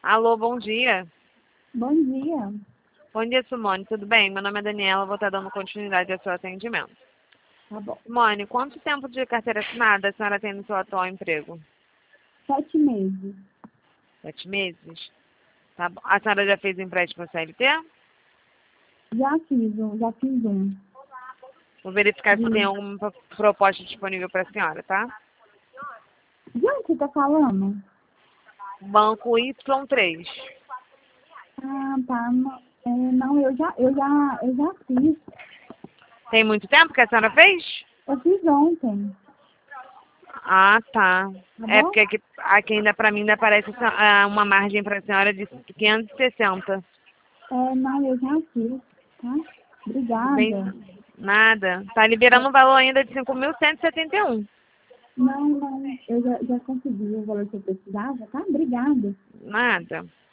Alô, bom dia. Bom dia. Bom dia, Simone. Tudo bem? Meu nome é Daniela, vou estar dando continuidade ao seu atendimento. Tá bom. Simone, quanto tempo de carteira assinada a senhora tem no seu atual emprego? 7 meses. 7 meses? Tá bom. A senhora já fez empréstimo CLT? Já fiz um. Vou verificar se tem alguma proposta disponível para a senhora, tá? De onde você tá falando? Banco Y3. Ah, tá. Não, eu já fiz. Tem muito tempo que a senhora fez? Eu fiz ontem. Ah, tá. Tá É bom? porque aqui ainda para mim ainda aparece uma margem para a senhora de 560. Não, eu já fiz. Tá? Tudo bem? Obrigada. Nada. Tá liberando um valor ainda de 5.171. Não, eu já consegui o valor que eu precisava, tá? Obrigada. Nada.